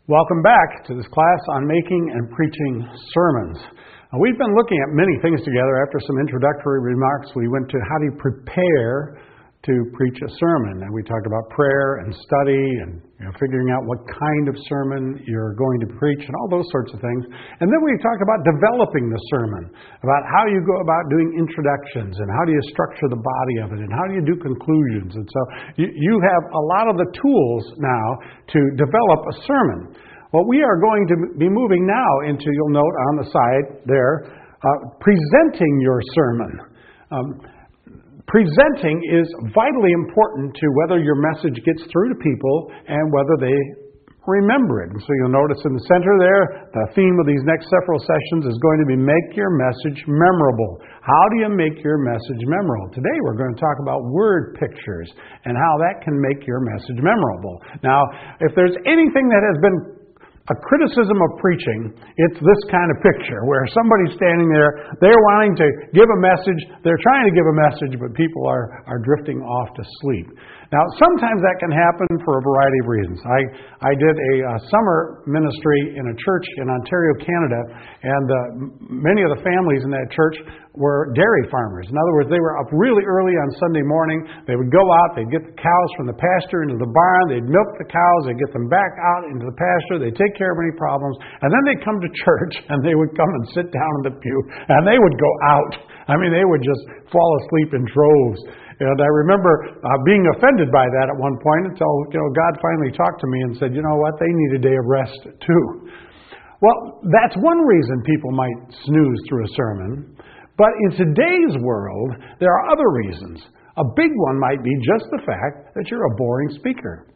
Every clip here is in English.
Welcome back to this class on making and preaching sermons. We've been looking at many things together. After some introductory remarks, we went to how do you prepare to preach a sermon. And we talked about prayer and study and figuring out what kind of sermon you're going to preach and all those sorts of things. And then we talked about developing the sermon, about how you go about doing introductions and how do you structure the body of it and how do you do conclusions. And so you have a lot of the tools now to develop a sermon. Well, we are going to be moving now into, you'll note on the side there, presenting your sermon. Presenting is vitally important to whether your message gets through to people and whether they remember it. And so you'll notice in the center there, the theme of these next several sessions is going to be make your message memorable. How do you make your message memorable? Today we're going to talk about word pictures and how that can make your message memorable. Now, if there's anything that has been a criticism of preaching, it's this kind of picture where somebody's standing there, they're wanting to give a message, they're trying to give a message, but people are drifting off to sleep. Now, sometimes that can happen for a variety of reasons. I did a summer ministry in a church in Ontario, Canada, and many of the families in that church were dairy farmers. In other words, they were up really early on Sunday morning. They would go out, they'd get the cows from the pasture into the barn, they'd milk the cows, they'd get them back out into the pasture, they'd take care of any problems, and then they'd come to church and they would come and sit down in the pew, and they would go out. I mean, they would just fall asleep in droves. And I remember being offended by that at one point until God finally talked to me and said, you know what, they need a day of rest too. Well, that's one reason people might snooze through a sermon. But in today's world, there are other reasons. A big one might be just the fact that you're a boring speaker.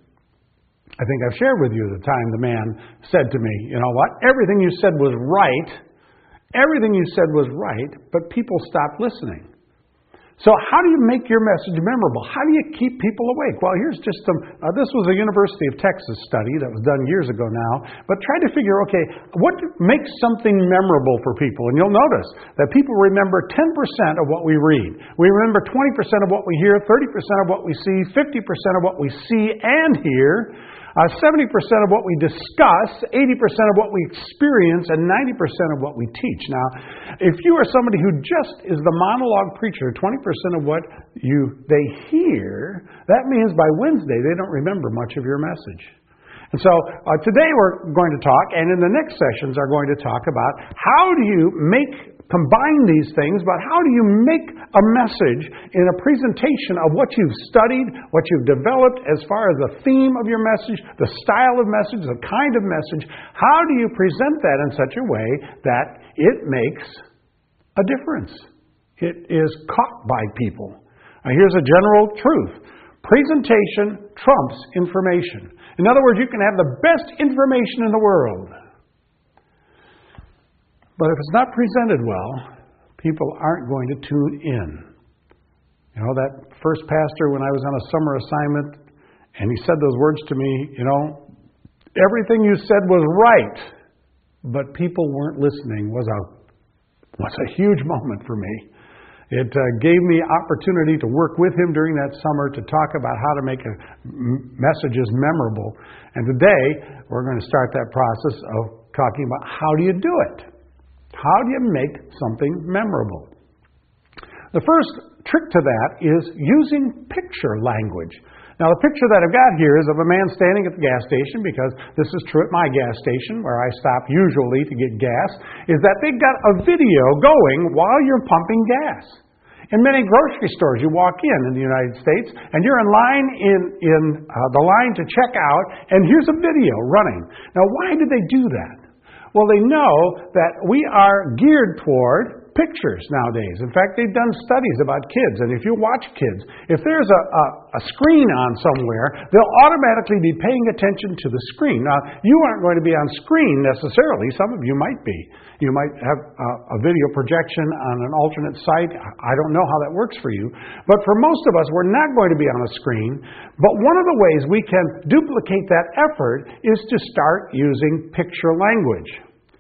I think I've shared with you the time the man said to me, you know what, everything you said was right. Everything you said was right, but people stopped listening. So how do you make your message memorable? How do you keep people awake? Well, here's just some, this was a University of Texas study that was done years ago now, but try to figure, okay, what makes something memorable for people? And you'll notice that people remember 10% of what we read. We remember 20% of what we hear, 30% of what we see, 50% of what we see and hear, 70% of what we discuss, 80% of what we experience, and 90% of what we teach. Now, if you are somebody who just is the monologue preacher, 20% of what they hear, that means by Wednesday they don't remember much of your message. And so today we're going to talk, and in the next sessions are going to talk about how do you combine these things, but how do you make a message in a presentation of what you've studied, what you've developed as far as the theme of your message, the style of message, the kind of message. How do you present that in such a way that it makes a difference? It is caught by people. Now, here's a general truth. Presentation trumps information. In other words, you can have the best information in the world, but if it's not presented well, people aren't going to tune in. You know, that first pastor when I was on a summer assignment, and he said those words to me, everything you said was right, but people weren't listening was a huge moment for me. It gave me opportunity to work with him during that summer to talk about how to make messages memorable. And today, we're going to start that process of talking about how do you do it? How do you make something memorable? The first trick to that is using picture language. Now, the picture that I've got here is of a man standing at the gas station, because this is true at my gas station, where I stop usually to get gas, is that they've got a video going while you're pumping gas. In many grocery stores, you walk in the United States, and you're in line in the line to check out, and here's a video running. Now, why do they do that? Well, they know that we are geared toward pictures nowadays. In fact, they've done studies about kids, and if you watch kids, if there's a screen on somewhere, they'll automatically be paying attention to the screen. Now, you aren't going to be on screen necessarily. Some of you might be. You might have a video projection on an alternate site. I don't know how that works for you. But for most of us, we're not going to be on a screen. But one of the ways we can duplicate that effort is to start using picture language.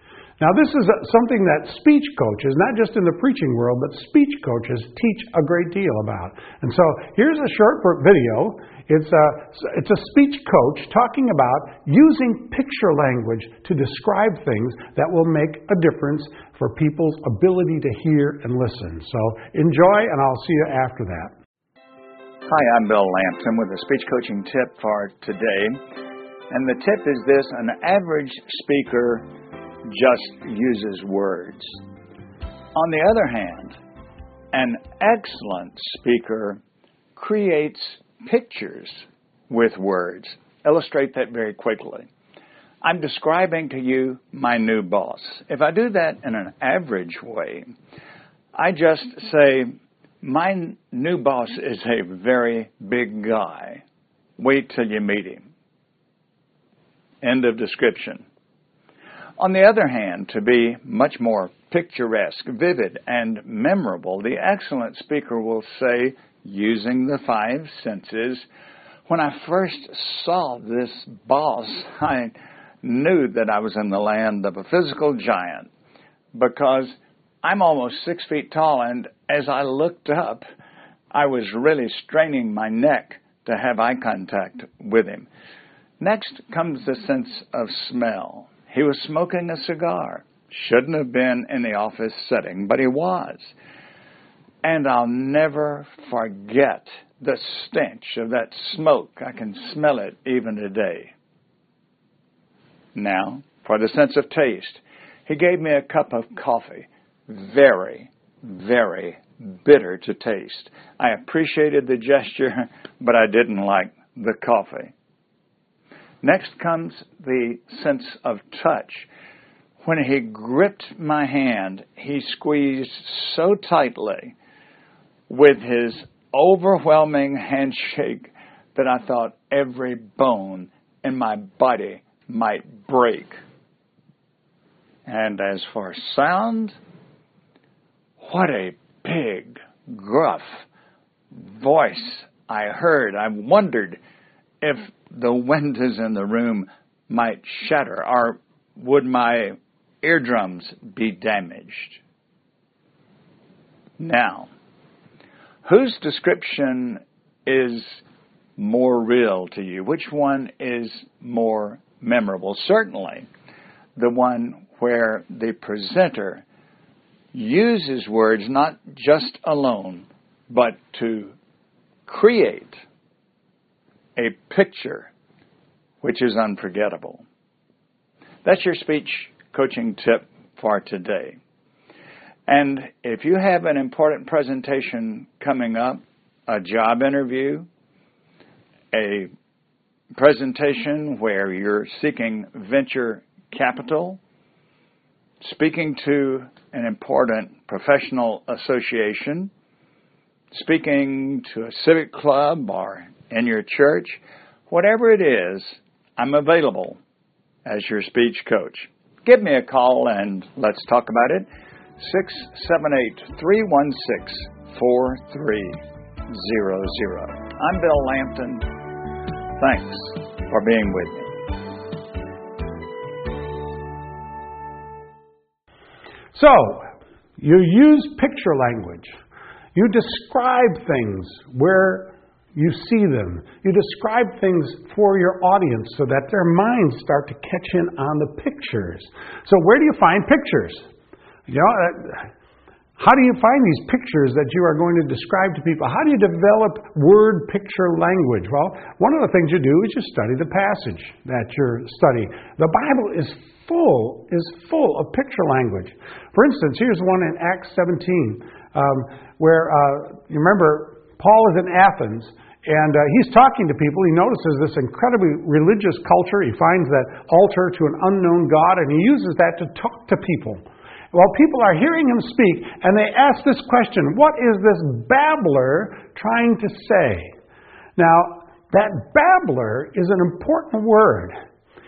Now, this is something that speech coaches, not just in the preaching world, but speech coaches teach a great deal about. And so here's a short video. It's a speech coach talking about using picture language to describe things that will make a difference for people's ability to hear and listen. So enjoy, and I'll see you after that. Hi, I'm Bill Lampton with a speech coaching tip for today. And the tip is this: an average speaker just uses words. On the other hand, an excellent speaker creates pictures with words. Illustrate that very quickly. I'm describing to you my new boss. If I do that in an average way, I just say, my new boss is a very big guy. Wait till you meet him. End of description. On the other hand, to be much more picturesque, vivid, and memorable, the excellent speaker will say, using the 5 senses, when I first saw this boss, I knew that I was in the land of a physical giant, because I'm almost 6 feet tall, and as I looked up, I was really straining my neck to have eye contact with him. Next comes the sense of smell. He was smoking a cigar. Shouldn't have been in the office setting, but he was. And I'll never forget the stench of that smoke. I can smell it even today. Now, for the sense of taste, he gave me a cup of coffee. Very, very bitter to taste. I appreciated the gesture, but I didn't like the coffee. Next comes the sense of touch. When he gripped my hand, he squeezed so tightly with his overwhelming handshake that I thought every bone in my body might break. And as for sound, what a big, gruff voice I heard. I wondered if the windows in the room might shatter, or would my eardrums be damaged? Now, whose description is more real to you? Which one is more memorable? Certainly, the one where the presenter uses words not just alone, but to create a picture which is unforgettable. That's your speech coaching tip for today. And if you have an important presentation coming up, a job interview, a presentation where you're seeking venture capital, speaking to an important professional association, speaking to a civic club or in your church, whatever it is, I'm available as your speech coach. Give me a call and let's talk about it. 678-316-4300. I'm Bill Lampton. Thanks for being with me. So, you use picture language. You describe things where you see them. You describe things for your audience so that their minds start to catch in on the pictures. So where do you find pictures? How do you find these pictures that you are going to describe to people? How do you develop word picture language? Well, one of the things you do is you study the passage that you're studying. The Bible is full of picture language. For instance, here's one in Acts 17, where you remember Paul is in Athens, and he's talking to people. He notices this incredibly religious culture. He finds that altar to an unknown God, and he uses that to talk to people. Well, people are hearing him speak, and they ask this question: what is this babbler trying to say? Now, that babbler is an important word.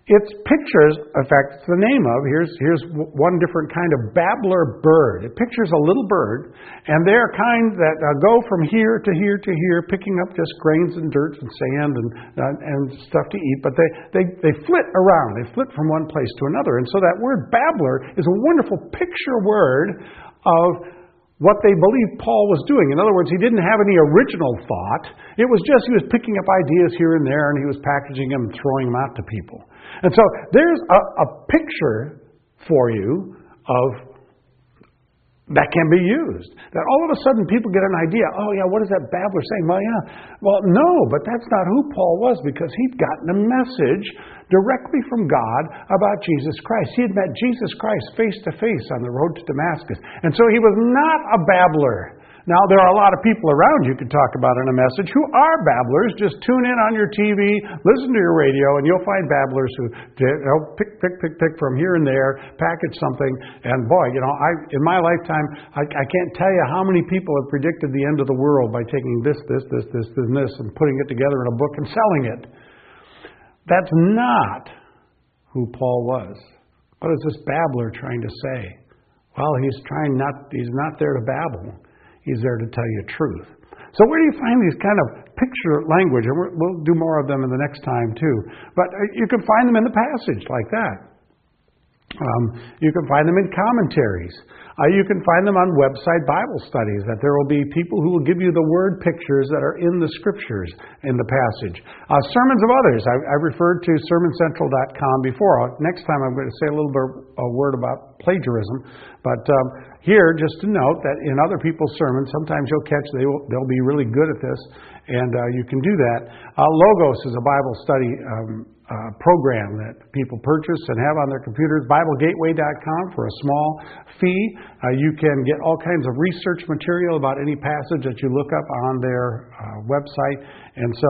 It's pictures, in fact, it's the name of, here's one different kind of babbler bird. It pictures a little bird, and they're kind that go from here to here to here, picking up just grains and dirt and sand and stuff to eat, but they flit around. They flit from one place to another. And so that word babbler is a wonderful picture word of what they believed Paul was doing. In other words, he didn't have any original thought. It was just he was picking up ideas here and there, and he was packaging them and throwing them out to people. And so there's a picture for you of that can be used. That all of a sudden people get an idea, oh yeah, what is that babbler saying? Well, no, but that's not who Paul was, because he'd gotten a message directly from God about Jesus Christ. He had met Jesus Christ face to face on the road to Damascus. And so he was not a babbler. Now, there are a lot of people around you could talk about in a message who are babblers. Just tune in on your TV, listen to your radio, and you'll find babblers who pick from here and there, package something. And boy, in my lifetime, I can't tell you how many people have predicted the end of the world by taking this, and this, and putting it together in a book and selling it. That's not who Paul was. What is this babbler trying to say? Well, he's not there to babble. He's there to tell you truth. So where do you find these kind of picture language? And we'll do more of them in the next time too. But you can find them in the passage like that. You can find them in commentaries. You can find them on website Bible studies, that there will be people who will give you the word pictures that are in the scriptures in the passage. Sermons of others. I've referred to sermoncentral.com before. Next time I'm going to say a word about plagiarism. But here, just to note that in other people's sermons, sometimes you'll catch they'll be really good at this, and you can do that. Logos is a Bible study program that people purchase and have on their computers. BibleGateway.com for a small fee. You can get all kinds of research material about any passage that you look up on their website. And so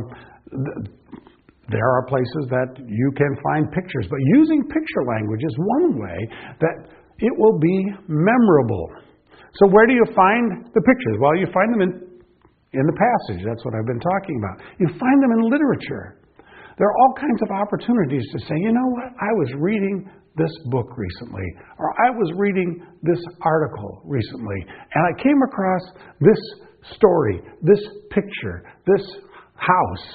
there are places that you can find pictures. But using picture language is one way that it will be memorable. So where do you find the pictures? Well, you find them in the passage. That's what I've been talking about. You find them in literature. There are all kinds of opportunities to say, you know what, I was reading this book recently, or I was reading this article recently, and I came across this story, this picture, this house.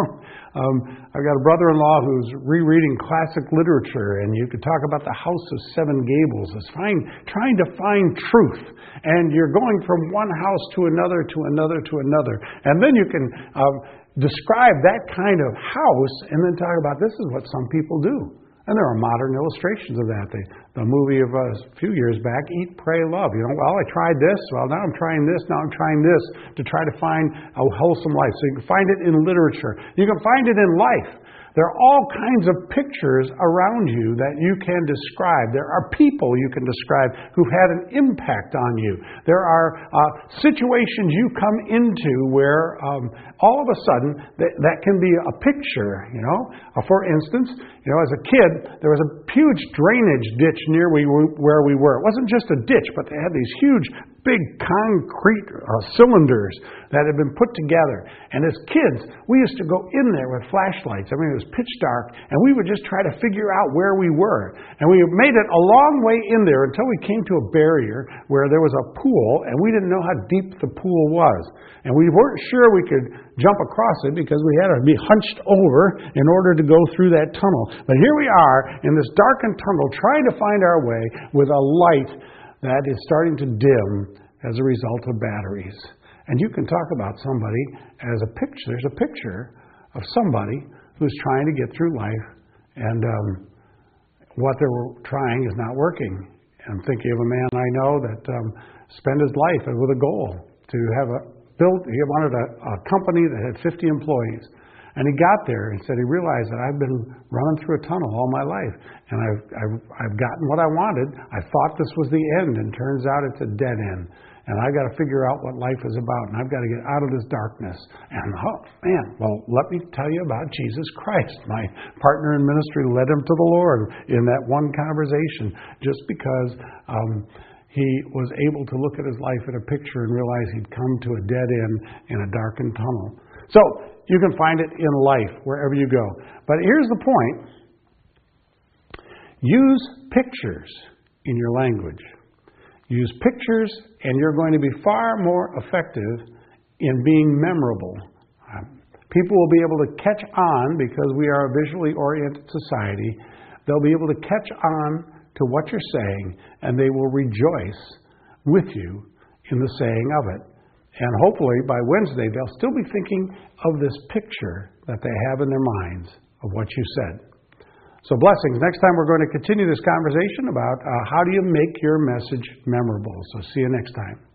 I've got a brother-in-law who's rereading classic literature, and you could talk about the House of Seven Gables as trying to find truth. And you're going from one house to another, to another, to another. And then you can describe that kind of house and then talk about this is what some people do. And there are modern illustrations of that. The movie of a few years back, Eat, Pray, Love. Well, I tried this. Well, now I'm trying this. Now I'm trying this to try to find a wholesome life. So you can find it in literature. You can find it in life. There are all kinds of pictures around you that you can describe. There are people you can describe who've had an impact on you. There are situations you come into where all of a sudden that can be a picture, For instance, as a kid, there was a huge drainage ditch near where we were. It wasn't just a ditch, but they had these huge, big concrete cylinders that had been put together. And as kids, we used to go in there with flashlights. It was pitch dark, and we would just try to figure out where we were. And we made it a long way in there until we came to a barrier where there was a pool, and we didn't know how deep the pool was. And we weren't sure we could jump across it because we had to be hunched over in order to go through that tunnel. But here we are in this darkened tunnel trying to find our way with a light that is starting to dim as a result of batteries. And you can talk about somebody as a picture. There's a picture of somebody who's trying to get through life, and what they're trying is not working. I'm thinking of a man I know that spent his life with a goal to have he wanted a company that had 50 employees. And he got there and said he realized that I've been running through a tunnel all my life, and I've gotten what I wanted. I thought this was the end, and turns out it's a dead end. And I've got to figure out what life is about, and I've got to get out of this darkness. And let me tell you about Jesus Christ. My partner in ministry led him to the Lord in that one conversation, just because he was able to look at his life in a picture and realize he'd come to a dead end in a darkened tunnel. So you can find it in life, wherever you go. But here's the point. Use pictures in your language. Use pictures, and you're going to be far more effective in being memorable. People will be able to catch on because we are a visually oriented society. They'll be able to catch on to what you're saying, and they will rejoice with you in the saying of it. And hopefully by Wednesday, they'll still be thinking of this picture that they have in their minds of what you said. So blessings. Next time we're going to continue this conversation about how do you make your message memorable. So see you next time.